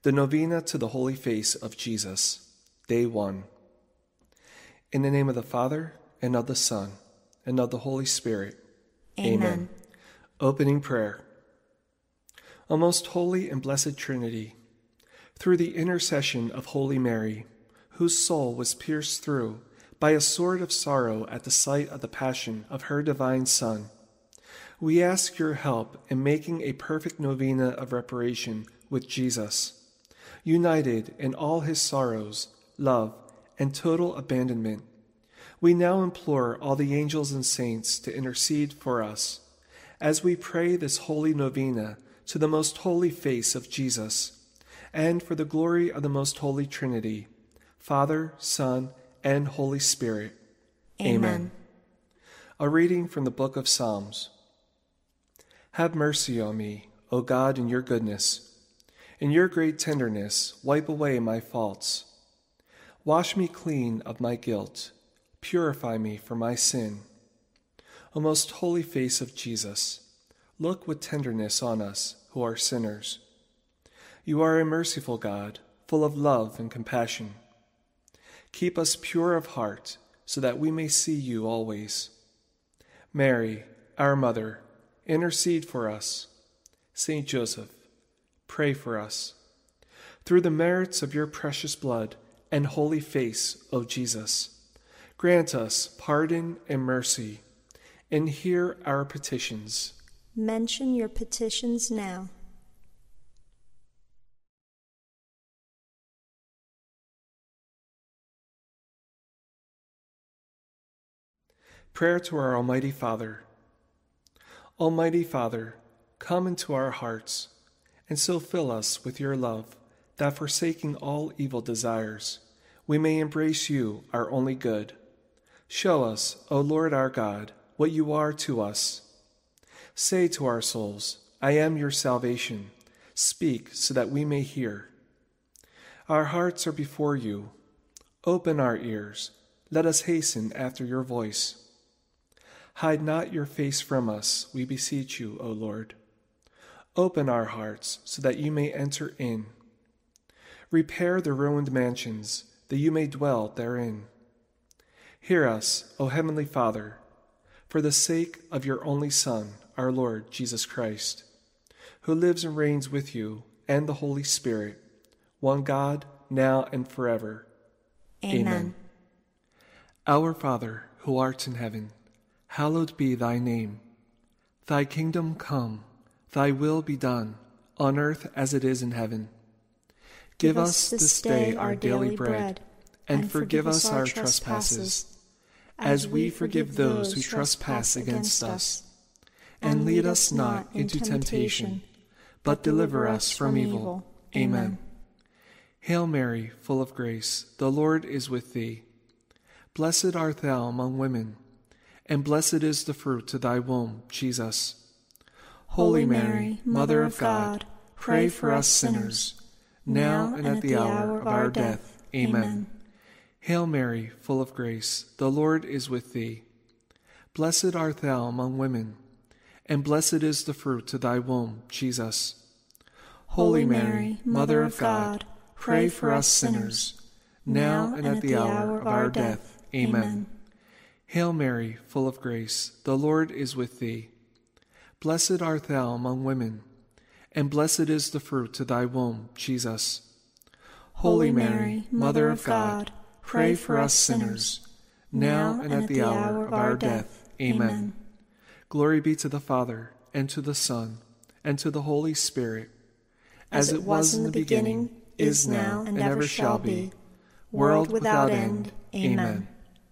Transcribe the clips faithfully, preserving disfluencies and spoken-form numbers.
The Novena to the Holy Face of Jesus, Day one. In the name of the Father, and of the Son, and of the Holy Spirit. Amen. Amen. Opening Prayer. O most holy and blessed Trinity, through the intercession of Holy Mary, whose soul was pierced through by a sword of sorrow at the sight of the passion of her divine Son, we ask your help in making a perfect novena of reparation with Jesus, united in all his sorrows, love, and total abandonment. We now implore all the angels and saints to intercede for us as we pray this holy novena to the most holy face of Jesus, and for the glory of the most holy Trinity, Father, Son, and Holy Spirit. Amen. Amen. A reading from the book of Psalms. Have mercy on me, O God, in your goodness. In your great tenderness, wipe away my faults. Wash me clean of my guilt. Purify me from my sin. O most holy face of Jesus, look with tenderness on us who are sinners. You are a merciful God, full of love and compassion. Keep us pure of heart, so that we may see you always. Mary, our Mother, intercede for us. Saint Joseph, pray for us. Through the merits of your precious blood and holy face, O Jesus, grant us pardon and mercy, and hear our petitions. Mention your petitions now. Prayer to our Almighty Father. Almighty Father, come into our hearts, and so fill us with your love, that forsaking all evil desires, we may embrace you, our only good. Show us, O Lord our God, what you are to us. Say to our souls, I am your salvation. Speak so that we may hear. Our hearts are before you. Open our ears. Let us hasten after your voice. Hide not your face from us, we beseech you, O Lord. Open our hearts so that you may enter in. Repair the ruined mansions, that you may dwell therein. Hear us, O Heavenly Father, for the sake of your only Son, our Lord Jesus Christ, who lives and reigns with you and the Holy Spirit, one God, now and forever. Amen. Amen. Our Father, who art in heaven, hallowed be thy name. Thy kingdom come, thy will be done, on earth as it is in heaven. Give, Give us this day our daily bread, and forgive us our trespasses, as we forgive those who trespass against us. And lead us not into temptation, but deliver us from evil. Amen. Hail Mary, full of grace, the Lord is with thee. Blessed art thou among women, and blessed is the fruit of thy womb, Jesus. Holy Mary, Mother of God, pray for us sinners, now and at the hour of our death. Amen. Hail Mary, full of grace, the Lord is with thee. Blessed art thou among women, and blessed is the fruit of thy womb, Jesus. Holy Mary, Mother of God, pray for us sinners, now and at the hour of our death. Amen. Hail Mary, full of grace, the Lord is with thee. Blessed art thou among women, and blessed is the fruit of thy womb, Jesus. Holy Mary, Mother of God, pray for us sinners, now and at the hour of our death. Amen. Glory be to the Father, and to the Son, and to the Holy Spirit, as it was in the beginning, is now, and ever shall be, world without end. Amen.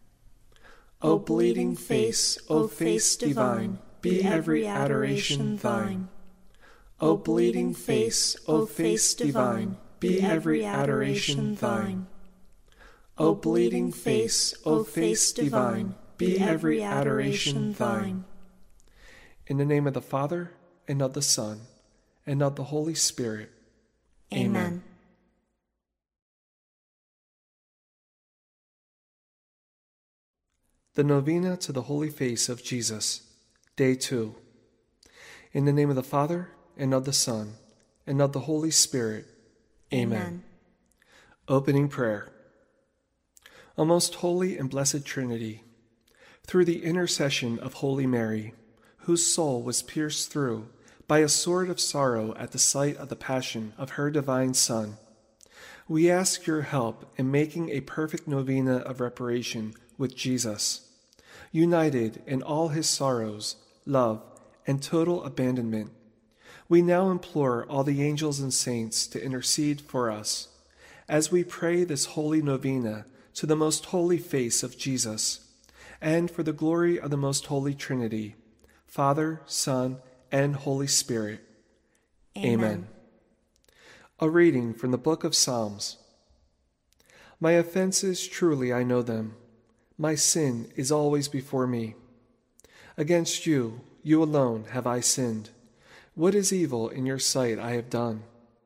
O bleeding face, O face divine, be every adoration thine. O bleeding face, O face divine, be every adoration thine. O bleeding face, O face divine, be every adoration thine. In the name of the Father, and of the Son, and of the Holy Spirit. Amen. Amen. The Novena to the Holy Face of Jesus, Day two. In the name of the Father, and of the Son, and of the Holy Spirit. Amen. Opening prayer. O most holy and blessed Trinity, through the intercession of Holy Mary, whose soul was pierced through by a sword of sorrow at the sight of the passion of her divine Son, we ask your help in making a perfect novena of reparation with Jesus, united in all his sorrows, love, and total abandonment. We now implore all the angels and saints to intercede for us as we pray this holy novena to the most holy face of Jesus, and for the glory of the most holy Trinity, Father, Son, and Holy Spirit. Amen. Amen. A reading from the book of Psalms. My offenses, truly I know them. My sin is always before me. Against you, you alone, have I sinned. What is evil in your sight I have done?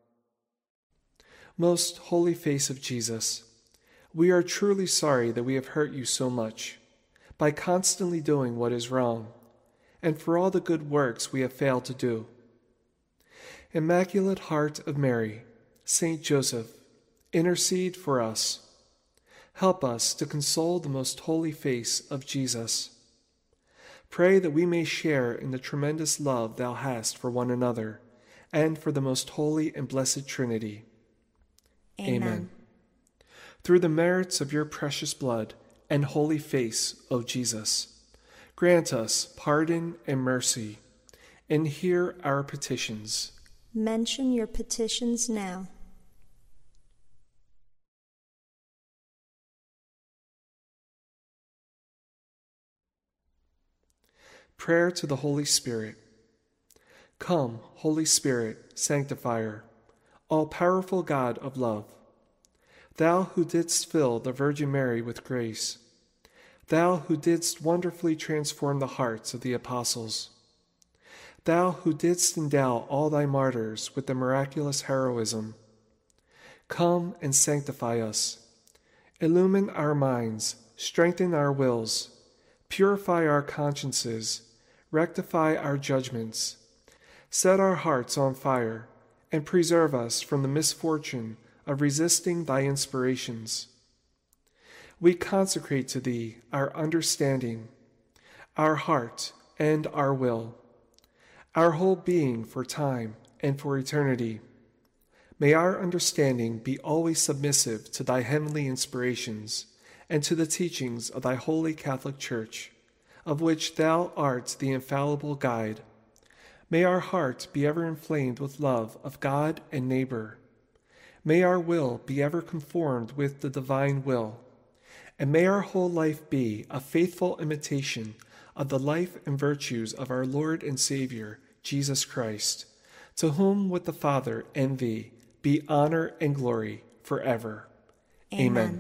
Most holy face of Jesus, we are truly sorry that we have hurt you so much by constantly doing what is wrong, and for all the good works we have failed to do. Immaculate Heart of Mary, Saint Joseph, intercede for us. Help us to console the most holy face of Jesus. Pray that we may share in the tremendous love thou hast for one another, and for the most holy and blessed Trinity. Amen. Amen. Through the merits of your precious blood and holy face, O Jesus, grant us pardon and mercy, and hear our petitions. Mention your petitions now. Prayer to the Holy Spirit. Come, Holy Spirit, Sanctifier, all-powerful God of love, thou who didst fill the Virgin Mary with grace, thou who didst wonderfully transform the hearts of the apostles, thou who didst endow all thy martyrs with the miraculous heroism, come and sanctify us. Illumine our minds, strengthen our wills, purify our consciences, rectify our judgments, set our hearts on fire, and preserve us from the misfortune of resisting thy inspirations. We consecrate to thee our understanding, our heart, and our will, our whole being for time and for eternity. May our understanding be always submissive to thy heavenly inspirations and to the teachings of thy holy Catholic Church, of which thou art the infallible guide. May our heart be ever inflamed with love of God and neighbor. May our will be ever conformed with the divine will, and may our whole life be a faithful imitation of the life and virtues of our Lord and Savior, Jesus Christ, to whom with the Father and thee be honor and glory forever. Amen. Amen.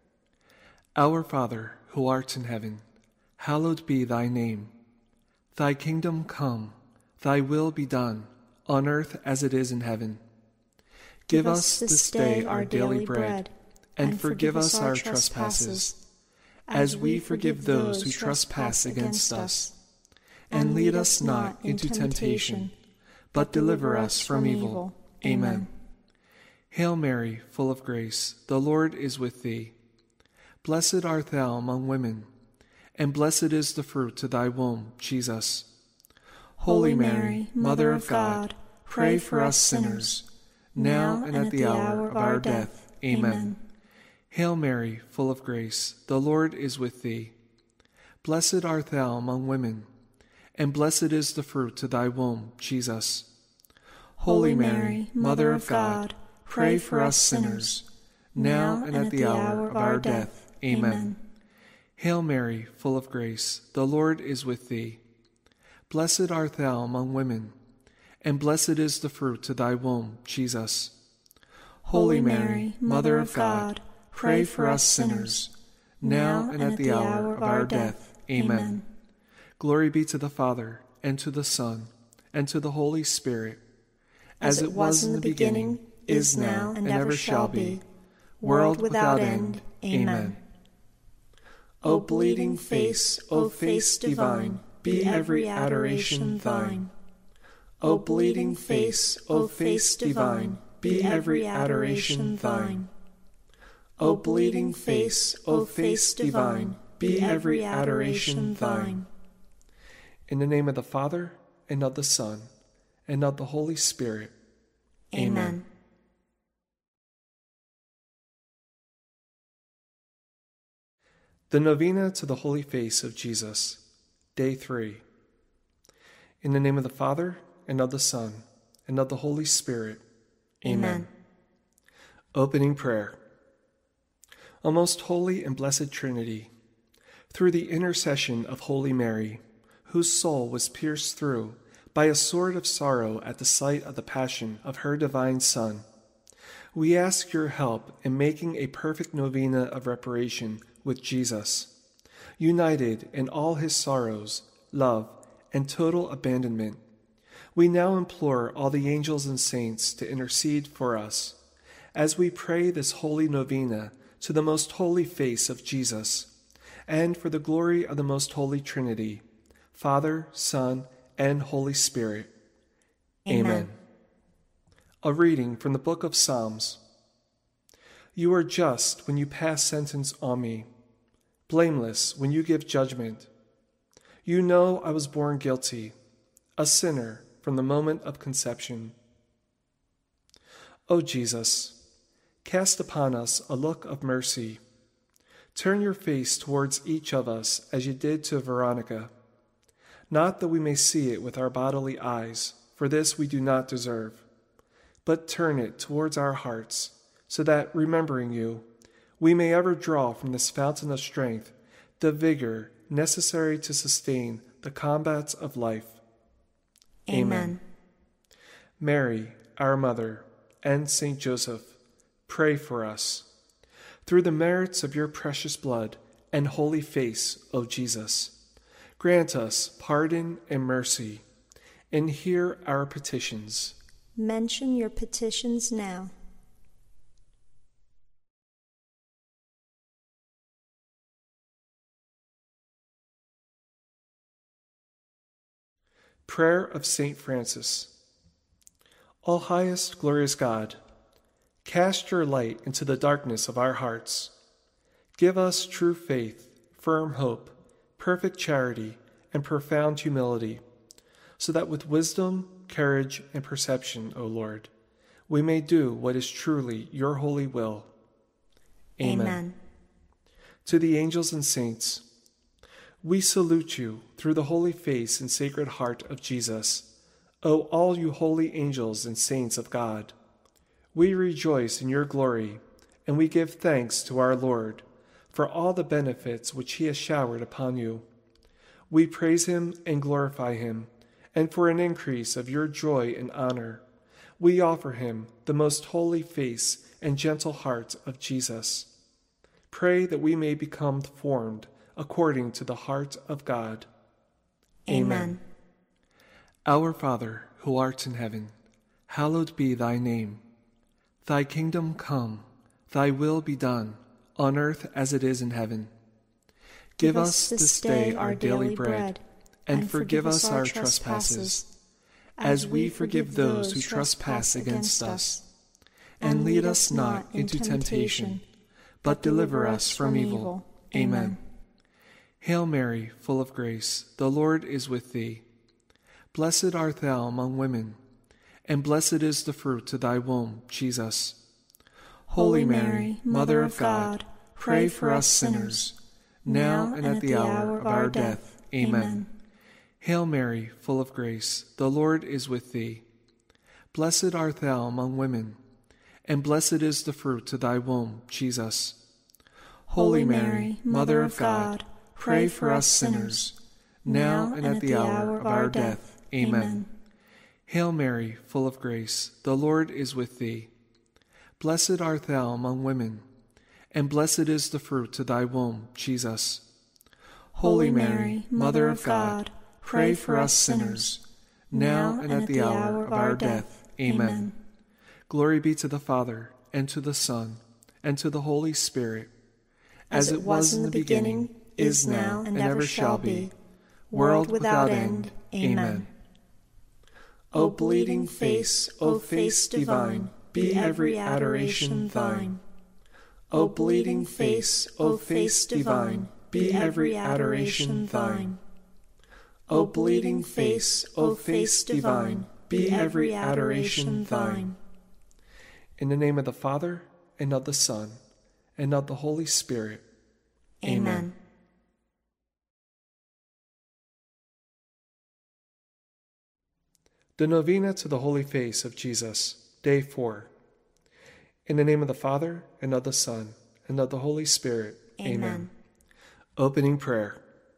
Our Father, who art in heaven, hallowed be thy name. Thy kingdom come, thy will be done, on earth as it is in heaven. Give us this day our daily bread, and forgive us our trespasses, as we forgive those who trespass against us. And lead us not into temptation, but deliver us from evil. Amen. Hail Mary, full of grace, the Lord is with thee. Blessed art thou among women, and blessed is the fruit of thy womb, Jesus. Holy Mary, Mother of God, pray for us sinners, now and at the hour of our death. Amen. Hail Mary, full of grace, the Lord is with thee. Blessed art thou among women, and blessed is the fruit of thy womb, Jesus. Holy Mary, Mother of God, pray for us sinners, now and at the hour of our death. Amen. Hail Mary, full of grace, the Lord is with thee. Blessed art thou among women, and blessed is the fruit of thy womb, Jesus. Holy Mary, Mother of God, pray for us sinners, now and at the hour of our death. Amen. Glory be to the Father, and to the Son, and to the Holy Spirit, as it was in the beginning, is now, and ever shall be, world without end. Amen. O bleeding face, O face divine, be every adoration thine. O bleeding face, O face divine, be every adoration thine. O bleeding face, O face divine, be every adoration thine. In the name of the Father, and of the Son, and of the Holy Spirit. Amen. Amen. The Novena to the Holy Face of Jesus, Day three. In the name of the Father, and of the Son, and of the Holy Spirit. Amen. Amen. Opening Prayer. O most holy and blessed Trinity, through the intercession of Holy Mary, whose soul was pierced through by a sword of sorrow at the sight of the passion of her divine Son, we ask your help in making a perfect novena of reparation with Jesus, united in all his sorrows, love, and total abandonment. We now implore all the angels and saints to intercede for us as we pray this holy novena to the most holy face of Jesus, and for the glory of the most holy Trinity, Father, Son, and Holy Spirit. Amen. Amen. A reading from the book of Psalms. You are just when you pass sentence on me, blameless when you give judgment. You know I was born guilty, a sinner from the moment of conception. O Jesus, cast upon us a look of mercy. Turn your face towards each of us as you did to Veronica. Not that we may see it with our bodily eyes, for this we do not deserve, but turn it towards our hearts, so that, remembering you, we may ever draw from this fountain of strength the vigor necessary to sustain the combats of life. Amen. Amen. Mary, our Mother, and Saint Joseph, pray for us. Through the merits of your precious blood and holy face, O Jesus, grant us pardon and mercy, and hear our petitions. Mention your petitions now. Prayer of Saint Francis. All highest, glorious God, cast your light into the darkness of our hearts. Give us true faith, firm hope, perfect charity, and profound humility, so that with wisdom, courage, and perception, O Lord, we may do what is truly your holy will. Amen. Amen. To the angels and saints, we salute you through the holy face and sacred heart of Jesus, O all you holy angels and saints of God. We rejoice in your glory, and we give thanks to our Lord for all the benefits which he has showered upon you. We praise him and glorify him, and for an increase of your joy and honor, we offer him the most holy face and gentle heart of Jesus. Pray that we may become formed according to the heart of God. Amen. Amen. Our Father, who art in heaven, hallowed be thy name. Thy kingdom come, thy will be done, on earth as it is in heaven. Give, Give us this day our daily bread, and, and forgive us our trespasses, as we forgive those who trespass against us. And lead us not into temptation, but deliver us from evil. Amen. Hail Mary, full of grace, the Lord is with thee. Blessed art thou among women, and blessed is the fruit of thy womb, Jesus. Holy Mary, Mother of God, pray for us sinners, now and at the hour of our death. Amen. Hail Mary, full of grace, the Lord is with thee. Blessed art thou among women, and blessed is the fruit of thy womb, Jesus. Holy Mary, Mother of God, pray for us sinners, now and at the hour of our death. Amen. Hail Mary, full of grace, the Lord is with thee. Blessed art thou among women, and blessed is the fruit of thy womb, Jesus. Holy Mary, Mother of God, pray for us sinners, now and at the hour of our death. Amen. Glory be to the Father, and to the Son, and to the Holy Spirit, as it was in the beginning, is now, and ever shall be, world without end. Amen. O bleeding face, O face divine, be every adoration thine. O bleeding face, O face divine, be every adoration thine. O bleeding face, O face divine, be every adoration thine. In the name of the Father, and of the Son, and of the Holy Spirit. Amen. Amen. The Novena to the Holy Face of Jesus, Day four. In the name of the Father, and of the Son, and of the Holy Spirit. Amen. Amen. Opening Prayer.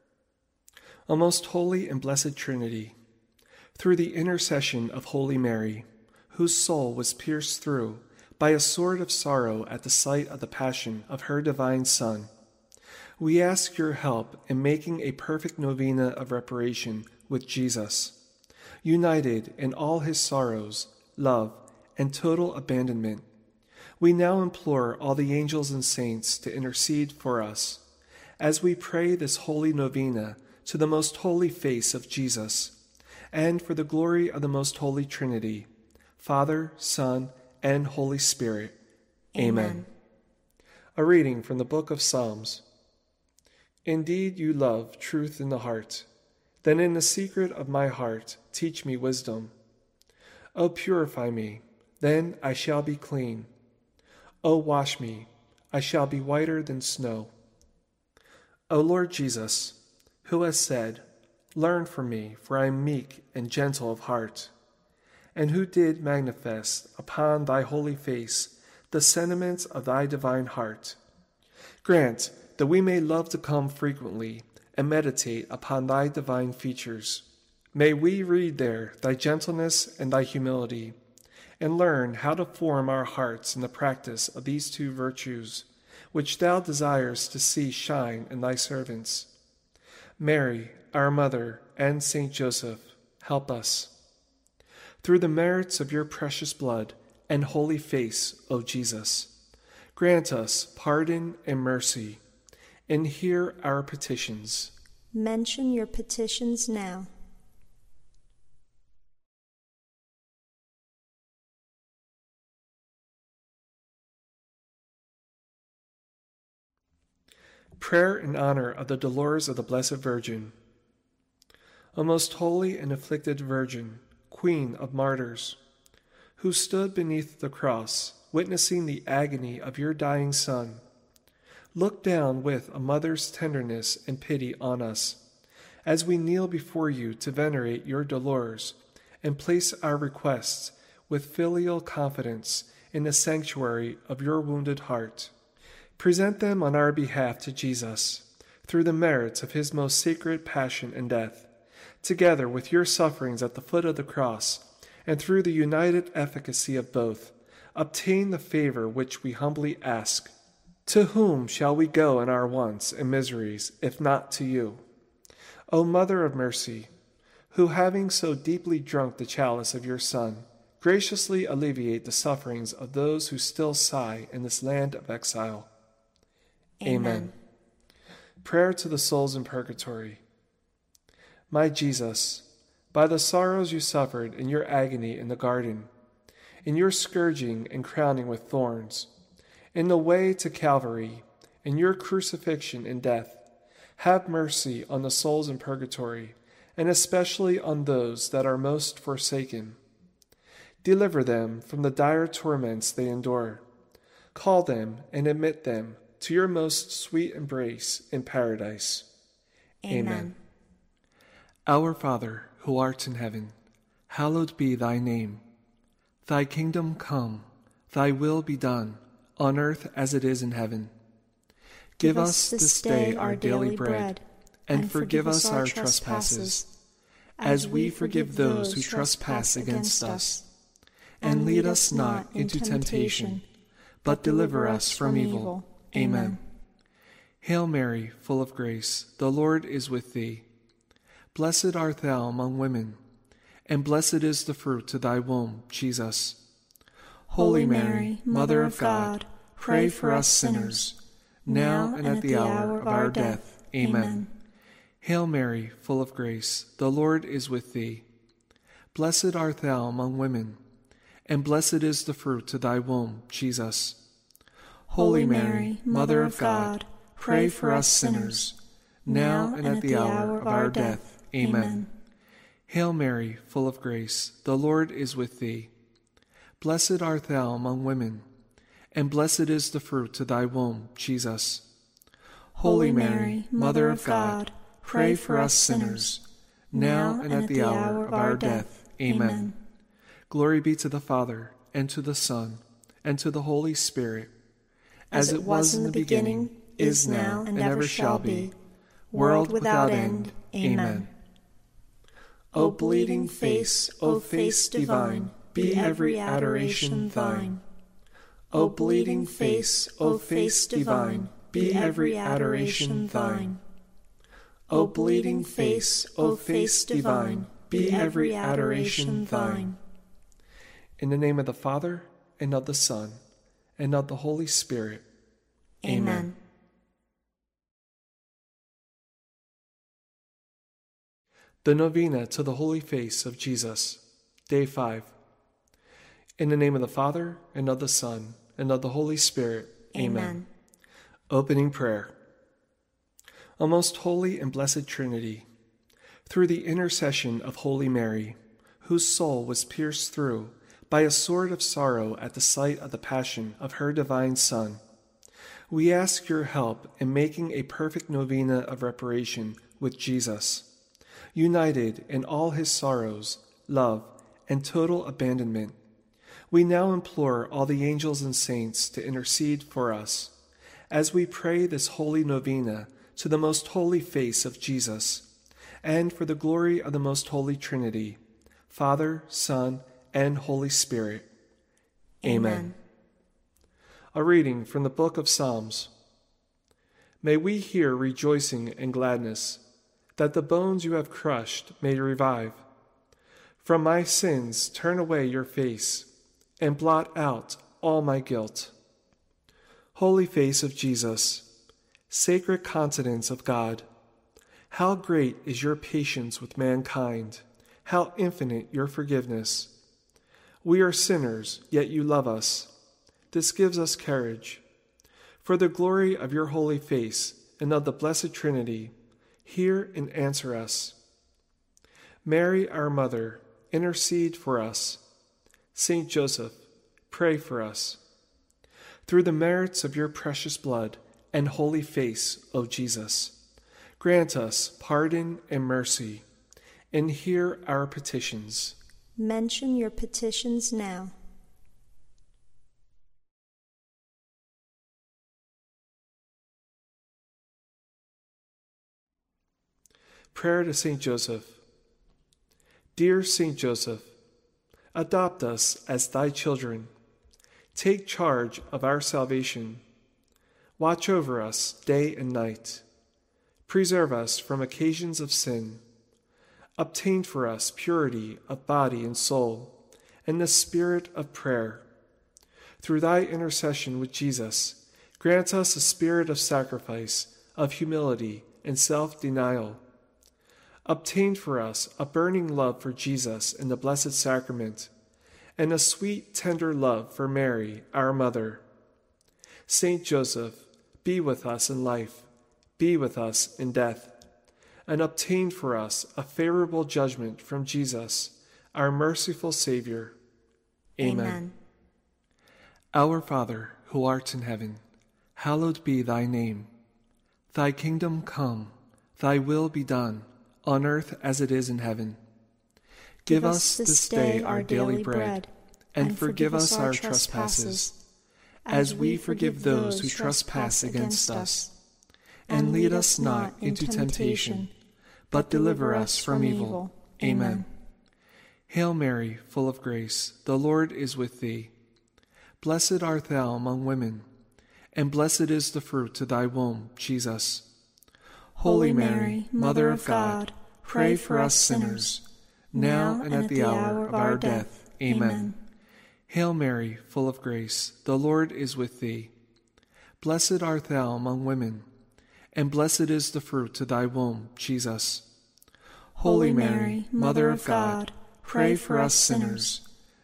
O most holy and blessed Trinity, through the intercession of Holy Mary, whose soul was pierced through by a sword of sorrow at the sight of the passion of her divine Son, we ask your help in making a perfect novena of reparation with Jesus, united in all his sorrows, love, and total abandonment. We now implore all the angels and saints to intercede for us as we pray this holy novena to the most holy face of Jesus, and for the glory of the most holy Trinity, Father, Son, and Holy Spirit. Amen. Amen. A reading from the book of Psalms. Indeed, you love truth in the heart. Then in the secret of my heart, teach me wisdom. O purify me, then I shall be clean. O wash me, I shall be whiter than snow. O Lord Jesus, who has said, learn from me, for I am meek and gentle of heart, and who did manifest upon thy holy face the sentiments of thy divine heart, grant that we may love to come frequently and meditate upon thy divine features. May we read there thy gentleness and thy humility, and learn how to form our hearts in the practice of these two virtues, which thou desirest to see shine in thy servants. Mary, our Mother, and Saint Joseph, help us. Through the merits of your precious blood and holy face, O Jesus, grant us pardon and mercy, and hear our petitions. Mention your petitions now. Prayer in honor of the Dolors of the Blessed Virgin. O most holy and afflicted Virgin, Queen of martyrs, who stood beneath the cross, witnessing the agony of your dying Son, look down with a mother's tenderness and pity on us, as we kneel before you to venerate your Dolors and place our requests with filial confidence in the sanctuary of your wounded heart. Present them on our behalf to Jesus, through the merits of his most sacred passion and death, together with your sufferings at the foot of the cross, and through the united efficacy of both, obtain the favor which we humbly ask. To whom shall we go in our wants and miseries, if not to you? O Mother of Mercy, who, having so deeply drunk the chalice of your Son, graciously alleviate the sufferings of those who still sigh in this land of exile. Amen. Amen. Prayer to the souls in purgatory. My Jesus, by the sorrows you suffered in your agony in the garden, in your scourging and crowning with thorns, in the way to Calvary, in your crucifixion and death, have mercy on the souls in purgatory, and especially on those that are most forsaken. Deliver them from the dire torments they endure. Call them and admit them to your most sweet embrace in paradise. Amen. Amen. Our Father, who art in heaven, hallowed be thy name. Thy kingdom come, thy will be done, on earth as it is in heaven. Give, Give us this day our daily bread, and, and forgive us our trespasses, as we forgive those who trespass against us. And lead us not into temptation, but deliver us from evil. Amen. Hail Mary, full of grace, the Lord is with thee. Blessed art thou among women, and blessed is the fruit of thy womb, Jesus. Holy Mary, Mother of God, pray for us sinners, now and at the hour of our death. Amen. Hail Mary, full of grace, the Lord is with thee. Blessed art thou among women, and blessed is the fruit of thy womb, Jesus. Holy Mary, Mother of God, pray for us sinners, now and at the hour of our death. Amen. Hail Mary, full of grace, the Lord is with thee. Blessed art thou among women, and blessed is the fruit of thy womb, Jesus. Holy Mary, Mother of God, pray for us sinners, now and at the hour of our death. Amen. Glory be to the Father, and to the Son, and to the Holy Spirit, as it was in the beginning, is now, and ever shall be, world without end. Amen. O bleeding face, O face divine, be every adoration thine. O bleeding face, O face divine, be every adoration thine. O bleeding face, O face divine, be every adoration thine. In the name of the Father, and of the Son, and of the Holy Spirit. Amen. Amen. The Novena to the Holy Face of Jesus, Day five. In the name of the Father, and of the Son, and of the Holy Spirit. Amen. Amen. Opening Prayer. O most holy and blessed Trinity, through the intercession of Holy Mary, whose soul was pierced through by a sword of sorrow at the sight of the passion of her divine Son, we ask your help in making a perfect novena of reparation with Jesus, united in all his sorrows, love, and total abandonment. We now implore all the angels and saints to intercede for us as we pray this holy novena to the most holy face of Jesus, and for the glory of the most holy Trinity, Father, Son, and Holy Spirit. Amen. Amen. A reading from the book of Psalms. May we hear rejoicing and gladness, that the bones you have crushed may revive. From my sins turn away your face, and blot out all my guilt. Holy face of Jesus, sacred countenance of God, how great is your patience with mankind, how infinite your forgiveness. We are sinners, yet you love us. This gives us courage. For the glory of your holy face and of the blessed Trinity, hear and answer us. Mary, our Mother, intercede for us. Saint Joseph, pray for us. Through the merits of your precious blood and holy face, O Jesus, grant us pardon and mercy, and hear our petitions. Mention your petitions now. Prayer to Saint Joseph. Dear Saint Joseph, adopt us as thy children. Take charge of our salvation. Watch over us day and night. Preserve us from occasions of sin. Obtain for us purity of body and soul, and the spirit of prayer. Through thy intercession with Jesus, grant us a spirit of sacrifice, of humility, and self-denial. Obtain for us a burning love for Jesus in the Blessed Sacrament, and a sweet, tender love for Mary, our Mother. Saint Joseph, be with us in life, be with us in death, and obtain for us a favorable judgment from Jesus, our merciful Savior. Amen. Amen. Our Father, who art in heaven, hallowed be thy name. Thy kingdom come, thy will be done, on earth as it is in heaven. Give, Give us this day our daily bread, and, and forgive us our trespasses, as we forgive those who trespass against us. And lead us not into temptation, but deliver us from evil. Amen. Hail Mary, full of grace, the Lord is with thee. Blessed art thou among women, and blessed is the fruit of thy womb, Jesus. Holy Mary, Mother of God, pray for us sinners, now and at the hour of our death. Amen. Hail Mary, full of grace, the Lord is with thee. Blessed art thou among women, and blessed is the fruit of thy womb, Jesus. Holy Mary, Mother of God, pray for us sinners,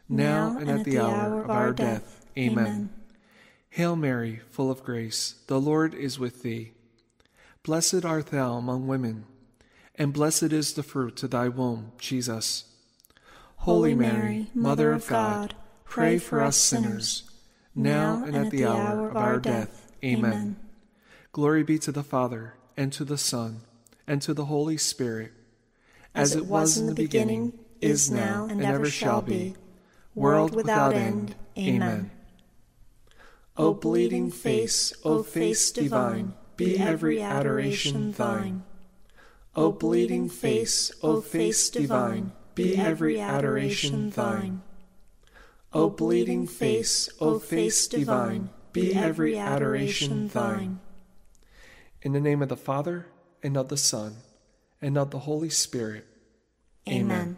now and at the hour of our death. Amen. Hail Mary, full of grace, the Lord is with thee. Blessed art thou among women, and blessed is the fruit of thy womb, Jesus. Holy Mary, Mother of God, pray for us sinners, now and at the hour of our death. Amen. Glory be to the Father, and to the Son, and to the Holy Spirit, as it was in the beginning, is now, and ever shall be, world without end. Amen. O bleeding face, O face divine, be every adoration thine. O bleeding face, O face divine, be every adoration thine. O bleeding face, O face divine, be every adoration thine. In the name of the Father, and of the Son, and of the Holy Spirit. Amen.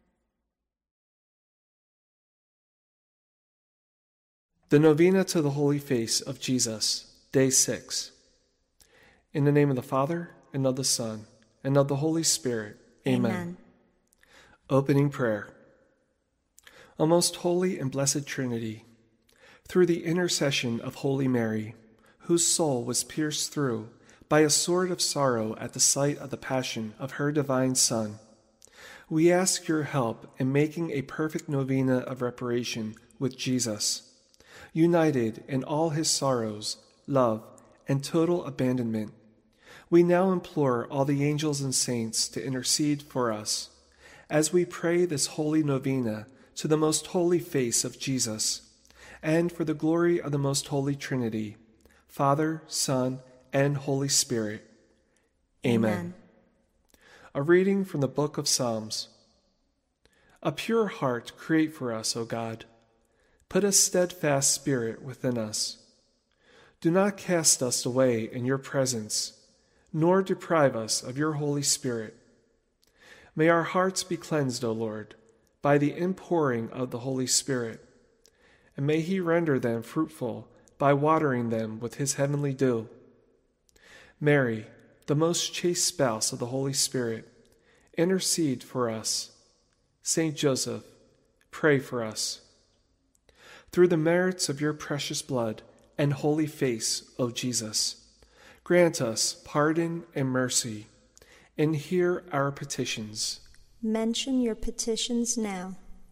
The Novena to the Holy Face of Jesus, Day six. In the name of the Father, and of the Son, and of the Holy Spirit. Amen. Amen. Opening Prayer. O most holy and blessed Trinity, through the intercession of Holy Mary, whose soul was pierced through by a sword of sorrow at the sight of the passion of her divine Son, we ask your help in making a perfect novena of reparation with Jesus, united in all his sorrows, love, and total abandonment. We now implore all the angels and saints to intercede for us as we pray this holy novena to the most holy face of Jesus, and for the glory of the most holy Trinity, Father, Son, and Holy Spirit. Amen. Amen. A reading from the book of Psalms. A pure heart create for us, O God. Put a steadfast spirit within us. Do not cast us away in your presence, nor deprive us of your Holy Spirit. May our hearts be cleansed, O Lord, by the inpouring of the Holy Spirit, and may he render them fruitful by watering them with his heavenly dew. Mary, the most chaste spouse of the Holy Spirit, intercede for us. Saint Joseph, pray for us. Through the merits of your precious blood and holy face, O Jesus, grant us pardon and mercy, and hear our petitions. Mention your petitions now.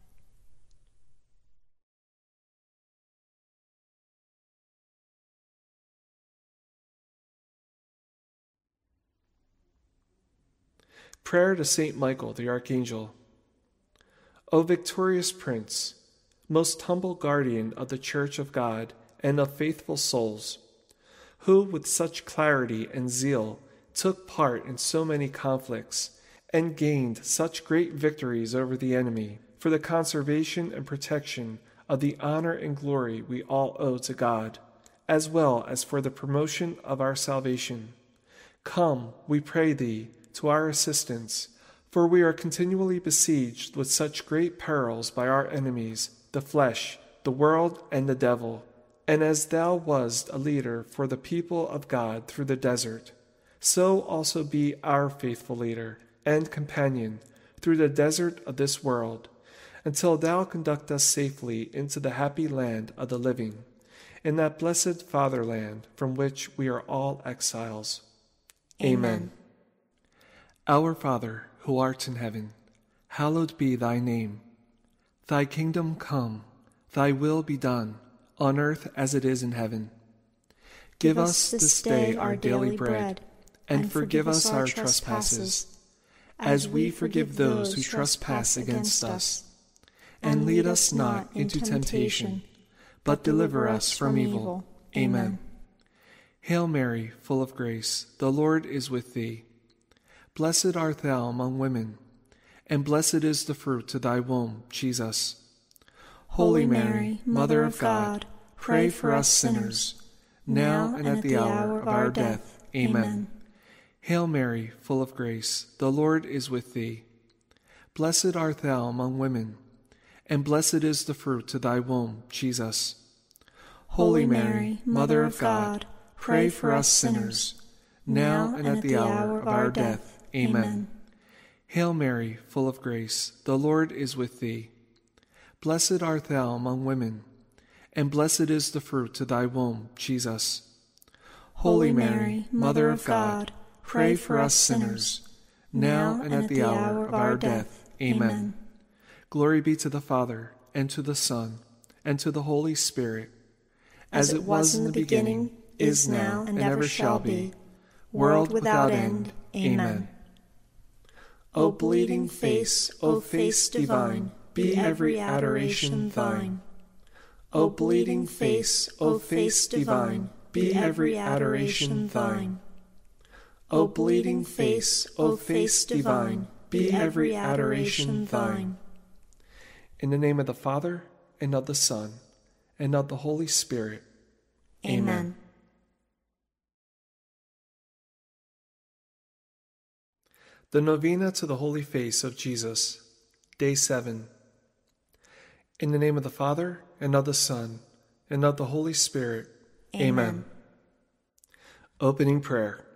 Prayer to Saint Michael the Archangel. O victorious Prince, most humble guardian of the Church of God and of faithful souls, who with such clarity and zeal took part in so many conflicts and gained such great victories over the enemy for the conservation and protection of the honor and glory we all owe to God, as well as for the promotion of our salvation. Come, we pray thee, to our assistance, for we are continually besieged with such great perils by our enemies, the flesh, the world, and the devil. And as thou wast a leader for the people of God through the desert, so also be our faithful leader and companion through the desert of this world, until thou conduct us safely into the happy land of the living, in that blessed fatherland from which we are all exiles. Amen. Amen. Our Father, who art in heaven, hallowed be thy name. Thy kingdom come, thy will be done, on earth as it is in heaven. Give, Give us this day our daily bread, and, and forgive us our trespasses, as we forgive those who trespass against us. And lead us not into temptation, but deliver us from evil. Amen. Hail Mary, full of grace, the Lord is with thee. Blessed art thou among women, and blessed is the fruit of thy womb, Jesus. Holy Mary, Mother of God, pray for us sinners, now and at the hour of our death. Amen. Hail Mary, full of grace, the Lord is with thee. Blessed art thou among women, and blessed is the fruit of thy womb, Jesus. Holy Mary, Mother of God, pray for us sinners, now and at the hour of our death. Amen. Hail Mary, full of grace, the Lord is with thee. Blessed art thou among women, and blessed is the fruit of thy womb, Jesus. Holy Mary, Mother of God, pray for us sinners, now and at the hour of our death. Amen. Glory be to the Father, and to the Son, and to the Holy Spirit, as it was in the beginning, is now, and ever shall be, world without end. Amen. O bleeding face, O face divine, be every adoration thine. O bleeding face, O face divine, be every adoration thine. O bleeding face, O face divine, be every adoration thine. In the name of the Father, and of the Son, and of the Holy Spirit. Amen. Amen. The Novena to the Holy Face of Jesus, Day seven. In the name of the Father, and of the Son, and of the Holy Spirit. Amen. Amen. Opening Prayer.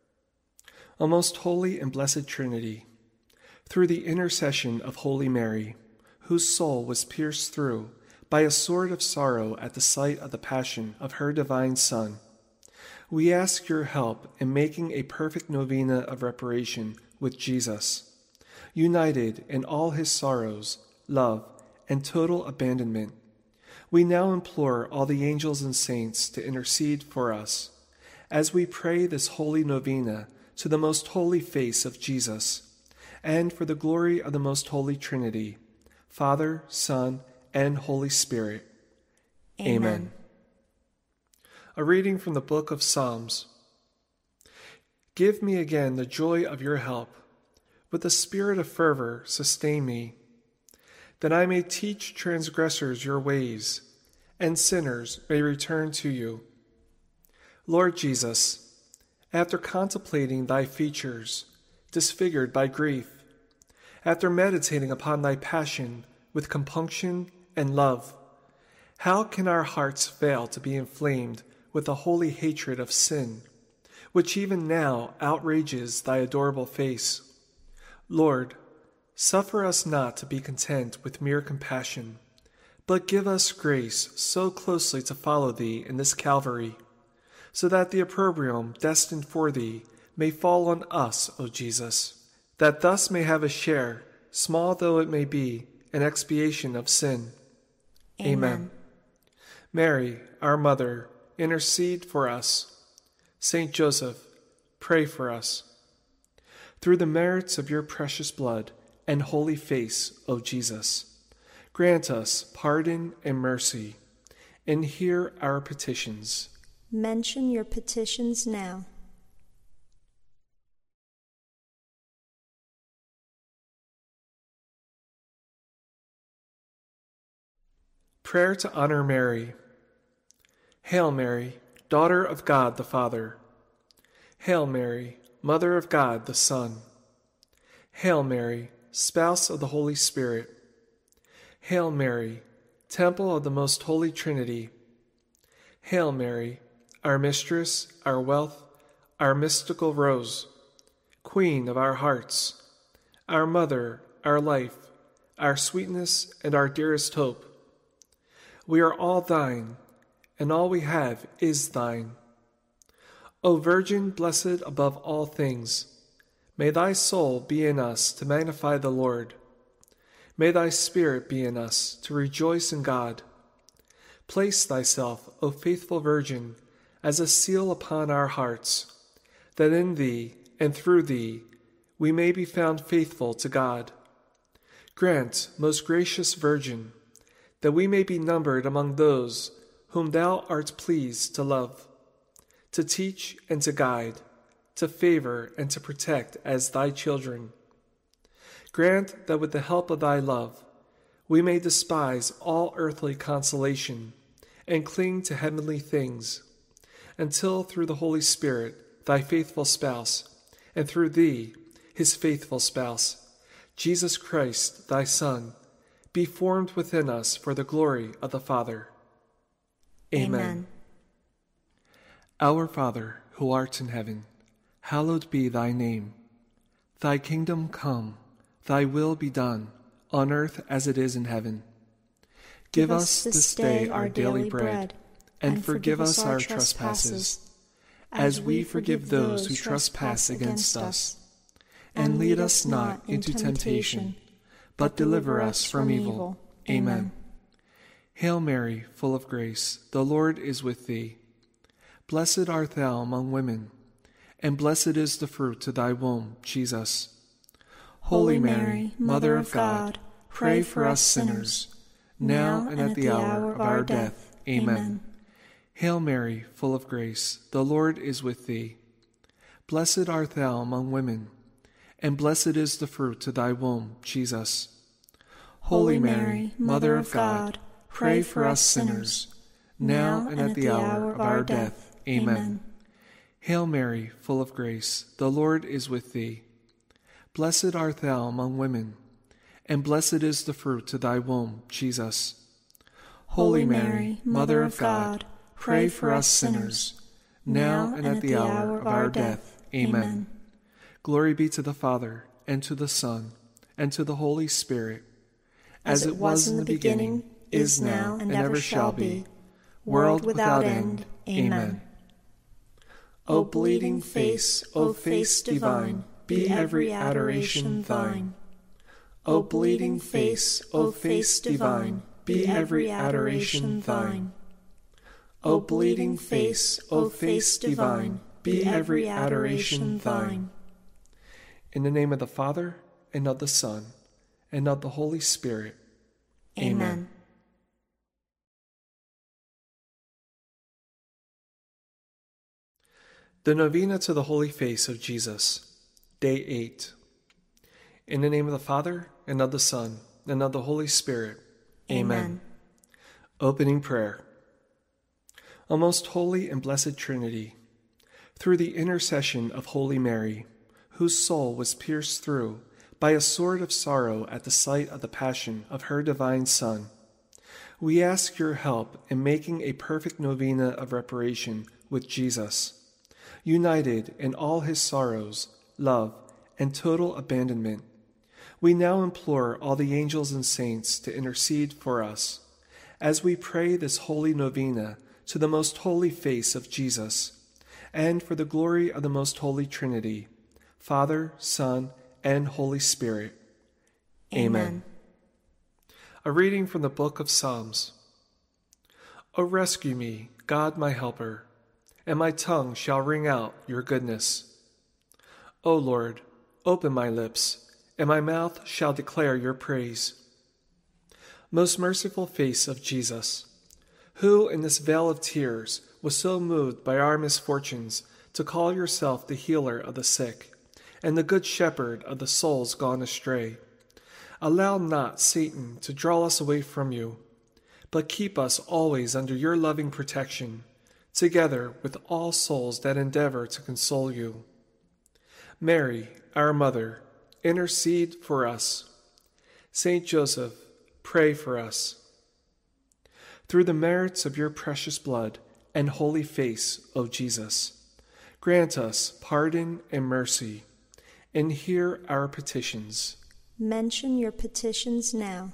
O most holy and blessed Trinity, through the intercession of Holy Mary, whose soul was pierced through by a sword of sorrow at the sight of the passion of her divine Son, we ask your help in making a perfect novena of reparation with Jesus, united in all his sorrows, love, and total abandonment. We now implore all the angels and saints to intercede for us as we pray this holy novena to the most holy face of Jesus, and for the glory of the most holy Trinity, Father, Son, and Holy Spirit. Amen. Amen. A reading from the book of Psalms. Give me again the joy of your help. With the spirit of fervor, sustain me, that I may teach transgressors your ways, and sinners may return to you. Lord Jesus, after contemplating thy features, disfigured by grief, after meditating upon thy passion with compunction and love, how can our hearts fail to be inflamed with a holy hatred of sin, which even now outrages thy adorable face? Lord, suffer us not to be content with mere compassion, but give us grace so closely to follow thee in this Calvary, so that the opprobrium destined for thee may fall on us, O Jesus, that thus may have a share, small though it may be, in expiation of sin. Amen. Amen. Mary, our Mother, intercede for us. Saint Joseph, pray for us. Through the merits of your precious blood and holy face, O Jesus, grant us pardon and mercy, and hear our petitions. Mention your petitions now. Prayer to honor Mary. Hail Mary, daughter of God the Father. Hail Mary, Mother of God the Son. Hail Mary, Spouse of the Holy Spirit. Hail Mary, Temple of the Most Holy Trinity. Hail Mary, our Mistress, our Wealth, our mystical Rose, Queen of our hearts, our Mother, our Life, our sweetness, and our dearest hope. We are all thine, and all we have is thine. O Virgin blessed above all things, may thy soul be in us to magnify the Lord. May thy spirit be in us to rejoice in God. Place thyself, O faithful Virgin, as a seal upon our hearts, that in thee and through thee we may be found faithful to God. Grant, most gracious Virgin, that we may be numbered among those whom thou art pleased to love, to teach and to guide, to favor and to protect as thy children. Grant that with the help of thy love we may despise all earthly consolation and cling to heavenly things, until through the Holy Spirit, thy faithful spouse, and through thee, his faithful spouse, Jesus Christ, thy Son, be formed within us for the glory of the Father. Amen. Amen. Our Father, who art in heaven, hallowed be thy name. Thy kingdom come, thy will be done, on earth as it is in heaven. Give us this day our daily bread, and forgive us our trespasses, as we forgive those who trespass against us. And lead us not into temptation, but deliver us from evil. Amen. Hail Mary, full of grace, the Lord is with thee. Blessed art thou among women, and blessed is the fruit of thy womb, Jesus. Holy Mary, Mother of God, pray for us sinners, now and at the hour of our death. Amen. Hail Mary, full of grace, the Lord is with thee. Blessed art thou among women, and blessed is the fruit of thy womb, Jesus. Holy Mary, Mother of God, pray for us sinners, now and at the hour of our death. Amen. Hail Mary, full of grace, the Lord is with thee. Blessed art thou among women, and blessed is the fruit of thy womb, Jesus. Holy Mary, Mother of God, pray for us sinners, now and at the hour of our death. Amen. Glory be to the Father, and to the Son, and to the Holy Spirit, as it was in the beginning, is now, and ever shall be, world without end. Amen. O bleeding face, O face divine, be every adoration thine. O bleeding face, O face divine, be every adoration thine. O bleeding face, O face divine, be every adoration thine. In the name of the Father, and of the Son, and of the Holy Spirit. Amen. Amen. The Novena to the Holy Face of Jesus, Day eight. In the name of the Father, and of the Son, and of the Holy Spirit. Amen. Amen. Opening Prayer. O most holy and blessed Trinity, through the intercession of Holy Mary, whose soul was pierced through by a sword of sorrow at the sight of the passion of her divine Son, we ask your help in making a perfect novena of reparation with Jesus, united in all his sorrows, love, and total abandonment. We now implore all the angels and saints to intercede for us as we pray this holy novena to the most holy face of Jesus, and for the glory of the most holy Trinity, Father, Son, and Holy Spirit. Amen. Amen. A reading from the book of Psalms. O rescue me, God my helper, and my tongue shall ring out your goodness. O Lord, open my lips, and my mouth shall declare your praise. Most merciful face of Jesus, who in this vale of tears was so moved by our misfortunes to call yourself the healer of the sick, and the good shepherd of the souls gone astray, allow not Satan to draw us away from you, but keep us always under your loving protection, together with all souls that endeavor to console you. Mary, our Mother, intercede for us. Saint Joseph, pray for us. Through the merits of your precious blood and holy face, O Jesus, grant us pardon and mercy, and hear our petitions. Mention your petitions now.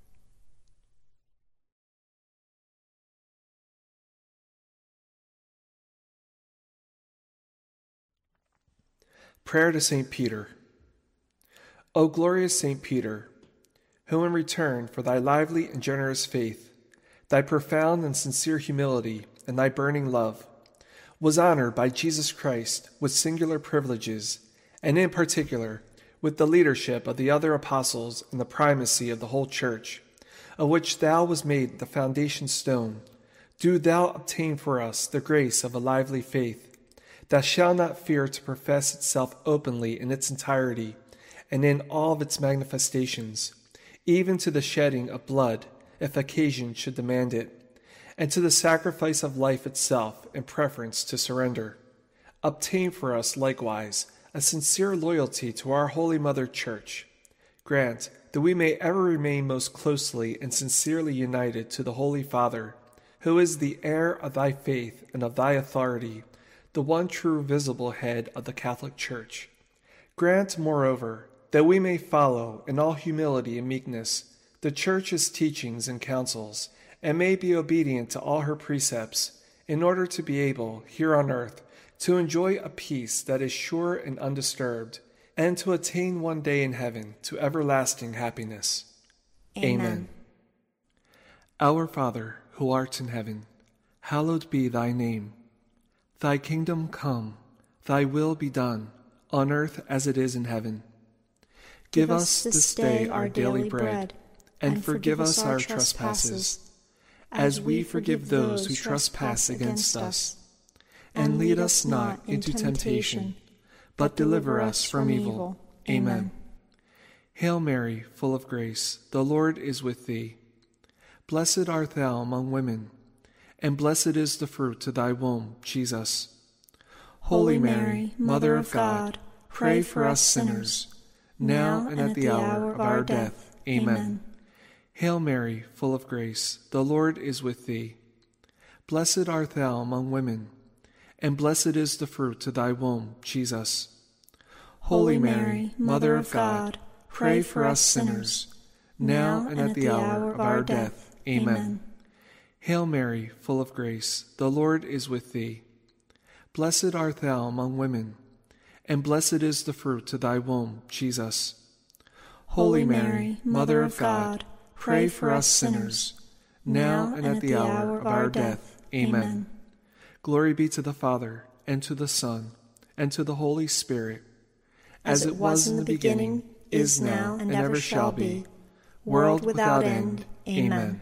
Prayer to Saint Peter. O glorious Saint Peter, who in return for thy lively and generous faith, thy profound and sincere humility, and thy burning love, was honored by Jesus Christ with singular privileges, and in particular with the leadership of the other apostles and the primacy of the whole church, of which thou was made the foundation stone, do thou obtain for us the grace of a lively faith, that shall not fear to profess itself openly in its entirety and in all of its manifestations, even to the shedding of blood, if occasion should demand it, and to the sacrifice of life itself in preference to surrender. Obtain for us likewise a sincere loyalty to our Holy Mother Church. Grant that we may ever remain most closely and sincerely united to the Holy Father, who is the heir of thy faith and of thy authority, the one true visible head of the Catholic Church. Grant, moreover, that we may follow in all humility and meekness the Church's teachings and counsels, and may be obedient to all her precepts, in order to be able, here on earth, to enjoy a peace that is sure and undisturbed, and to attain one day in heaven to everlasting happiness. Amen. Amen. Our Father, who art in heaven, hallowed be thy name. Thy kingdom come, thy will be done, on earth as it is in heaven. Give us this day our daily bread, and forgive us our trespasses, as we forgive those who trespass against us. And lead us not into temptation, but deliver us from evil. Amen. Hail Mary, full of grace, the Lord is with thee. Blessed art thou among women, and blessed is the fruit of thy womb, Jesus. Holy Mary, Mother of God, pray for us sinners, now and at the hour of our death. Amen. Hail Mary, full of grace, the Lord is with thee. Blessed art thou among women, and blessed is the fruit of thy womb, Jesus. Holy Mary, Mother of God, pray for us sinners, now and at the hour of our death. Amen. Hail Mary, full of grace, the Lord is with thee. Blessed art thou among women, and blessed is the fruit of thy womb, Jesus. Holy Mary, Mother of God, pray for us sinners, now and at the hour of our death. Amen. Glory be to the Father, and to the Son, and to the Holy Spirit, as it was in the beginning, is now, and ever shall be, world without end. Amen.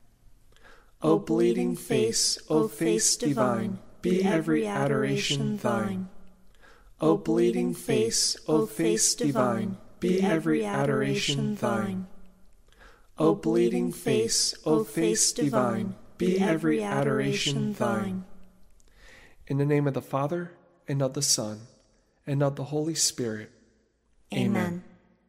O bleeding face, O face divine, be every adoration thine. O bleeding face, O face divine, be every adoration thine. O bleeding face, O face divine, be every adoration thine. In the name of the Father, and of the Son, and of the Holy Spirit. Amen.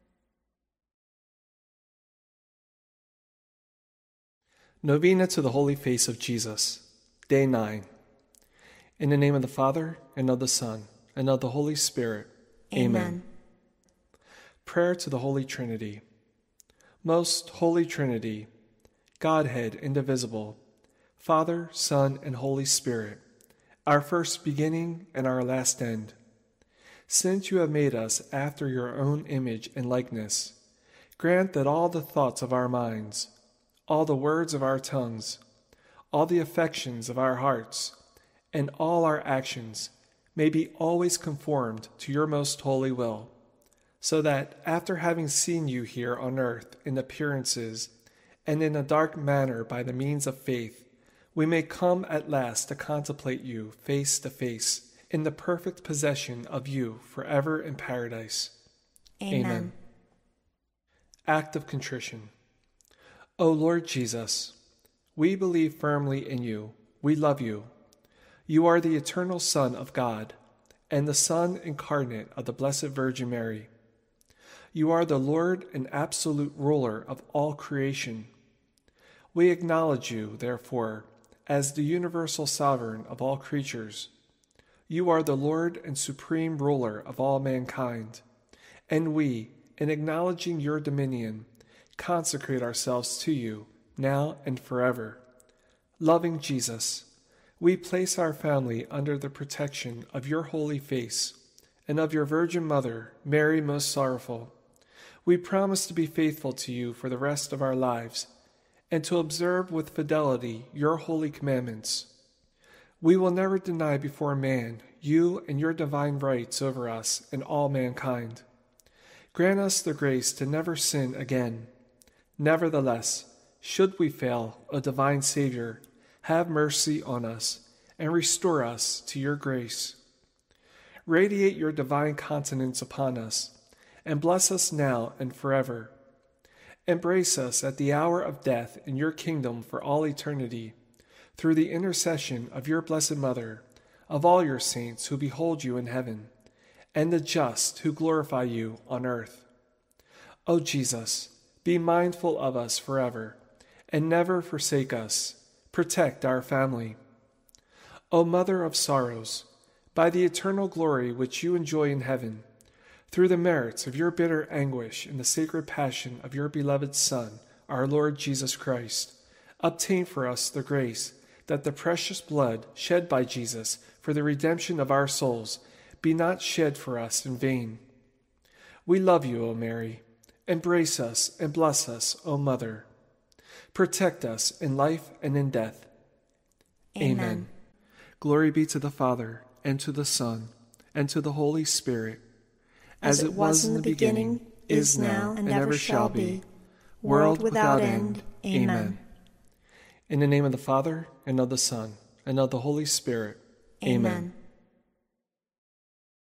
Novena to the Holy Face of Jesus, Day nine. In the name of the Father, and of the Son, and of the Holy Spirit. Amen. Amen. Prayer to the Holy Trinity. Most Holy Trinity, Godhead indivisible, Father, Son, and Holy Spirit, our first beginning and our last end. Since you have made us after your own image and likeness, grant that all the thoughts of our minds, all the words of our tongues, all the affections of our hearts, and all our actions may be always conformed to your most holy will, so that, after having seen you here on earth in appearances and in a dark manner by the means of faith, we may come at last to contemplate you face to face in the perfect possession of you forever in paradise. Amen. Amen. Act of Contrition. O Lord Jesus, we believe firmly in you. We love you. You are the eternal Son of God, and the Son incarnate of the Blessed Virgin Mary. You are the Lord and absolute ruler of all creation. We acknowledge you, therefore, as the universal sovereign of all creatures. You are the Lord and supreme ruler of all mankind, and we, in acknowledging your dominion, consecrate ourselves to you, now and forever. Loving Jesus, we place our family under the protection of your holy face and of your Virgin Mother, Mary Most Sorrowful. We promise to be faithful to you for the rest of our lives, and to observe with fidelity your holy commandments. We will never deny before man you and your divine rights over us and all mankind. Grant us the grace to never sin again. Nevertheless, should we fail, O divine Savior, have mercy on us and restore us to your grace. Radiate your divine countenance upon us, and bless us now and forever. Embrace us at the hour of death in your kingdom for all eternity, through the intercession of your Blessed Mother, of all your saints who behold you in heaven, and the just who glorify you on earth. O Jesus, be mindful of us forever, and never forsake us. Protect our family. O Mother of sorrows, by the eternal glory which you enjoy in heaven, through the merits of your bitter anguish in the sacred passion of your beloved Son, our Lord Jesus Christ, obtain for us the grace that the precious blood shed by Jesus for the redemption of our souls be not shed for us in vain. We love you, O Mary. Embrace us and bless us, O Mother. Protect us in life and in death. Amen. Amen. Glory be to the Father, and to the Son, and to the Holy Spirit, as, as it was in the beginning, beginning is now, and ever shall be, world without end. Amen. In the name of the Father, and of the Son, and of the Holy Spirit. Amen. Amen.